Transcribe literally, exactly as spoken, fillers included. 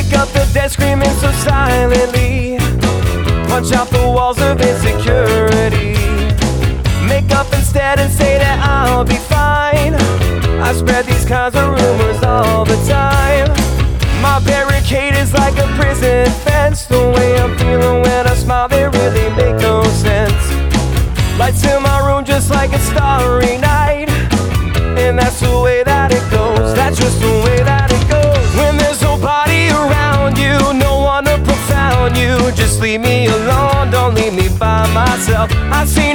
Wake up the dead screaming so silently. Punch out the walls of insecurity. Make up instead and say that I'll be fine. I spread these kinds of rumors all the time. My barricade is like a prison fence. The way I'm feeling when I smile, they really make no sense. Lights in my room just like a starry night. And that's the way that it goes. That's just the way that it goes. When there's nobody around you, no one to profound you, just leave me alone, don't leave me by myself. I see